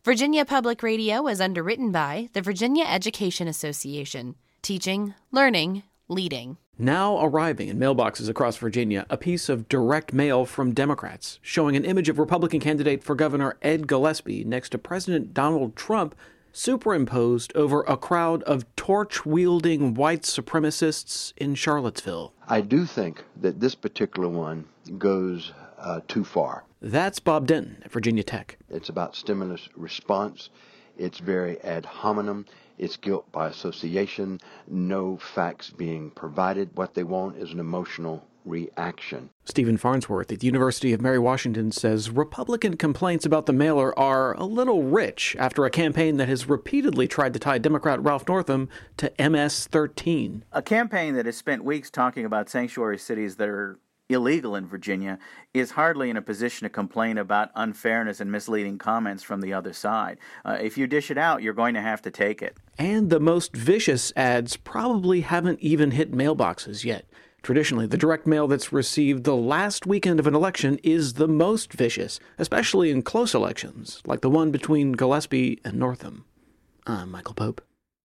Virginia Public Radio is underwritten by the Virginia Education Association. Teaching, learning, leading. Now arriving in mailboxes across Virginia, a piece of direct mail from Democrats showing an image of Republican candidate for Governor Ed Gillespie next to President Donald Trump superimposed over a crowd of torch-wielding white supremacists in Charlottesville. I do think that this particular one goes too far. That's Bob Denton at Virginia Tech. It's about stimulus response. It's very ad hominem. It's guilt by association. No facts being provided. What they want is an emotional reaction. Stephen Farnsworth at the University of Mary Washington says Republican complaints about the mailer are a little rich after a campaign that has repeatedly tried to tie Democrat Ralph Northam to MS-13. A campaign that has spent weeks talking about sanctuary cities that are illegal in Virginia is hardly in a position to complain about unfairness and misleading comments from the other side. If you dish it out, you're going to have to take it. And the most vicious ads probably haven't even hit mailboxes yet. Traditionally, the direct mail that's received the last weekend of an election is the most vicious, especially in close elections, like the one between Gillespie and Northam. I'm Michael Pope.